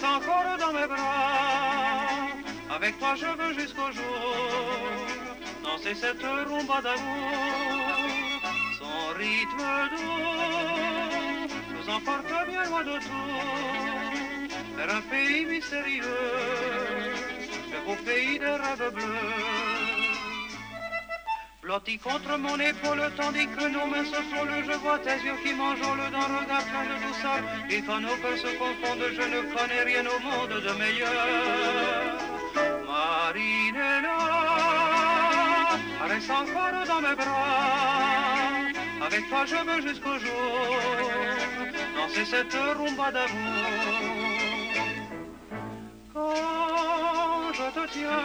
reste encore dans mes bras. Avec toi je veux jusqu'au jour danser cette rumba d'amour. Son rythme doux nous emporte bien loin de tout, vers un pays mystérieux, le beau pays des rêves bleus. Blotti contre mon épaule, tandis que nos mains se frôlent, je vois tes yeux qui m'enjôlent d'un regard plein de douceur. Et quand nos cœurs se confondent, je ne connais rien au monde de meilleur. Marinella, reste encore dans mes bras. Avec toi je veux jusqu'au jour danser cette rumba d'amour. Quand je te tiens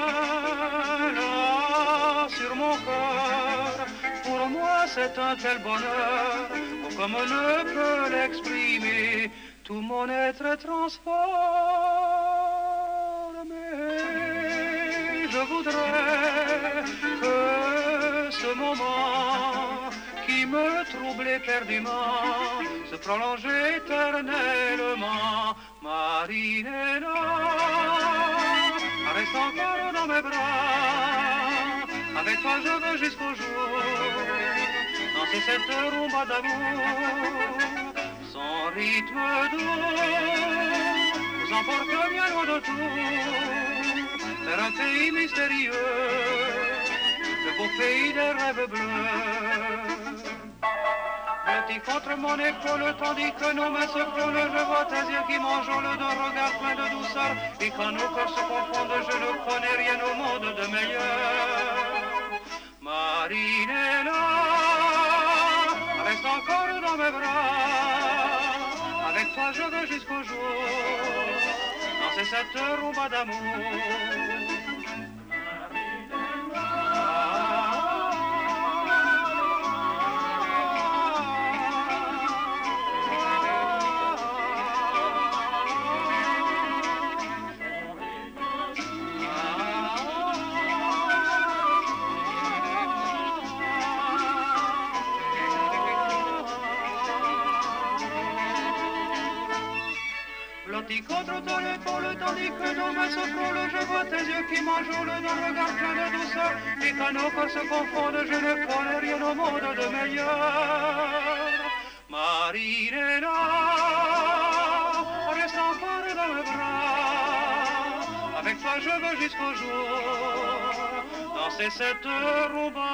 là sur mon cœur, pour moi c'est un tel bonheur, oh, comme on ne peut l'exprimer, tout mon être est transformé. Je voudrais que ce moment qui me trouble éperdument se prolonge éternellement. Marinella, reste encore dans mes bras. Avec toi je veux jusqu'au jour danser cette rumba d'amour. Son rythme doux nous emporte bien loin de tout, vers un pays mystérieux, le beau pays des rêves bleus. Blotti contre mon épaule, tandis que nos mains se frôlent, je vois tes yeux qui m'enjôlent d'un regard plein de douceur. Et quand nos corps se confondent, je ne connais rien au monde de meilleur. Marinella, reste encore dans mes bras. Avec toi je veux jusqu'au jour danser cette rumba d'amour. Blotti contre ton épaule, tandis que nos mains se frôlent, je vois tes yeux qui m'enjôlent d'un regard plein de douceur. Et quand nos corps se confondent, je ne connais rien au monde de meilleur. Marinella, reste encore dans mes bras. Avec toi je veux jusqu'au jour danser cette rumba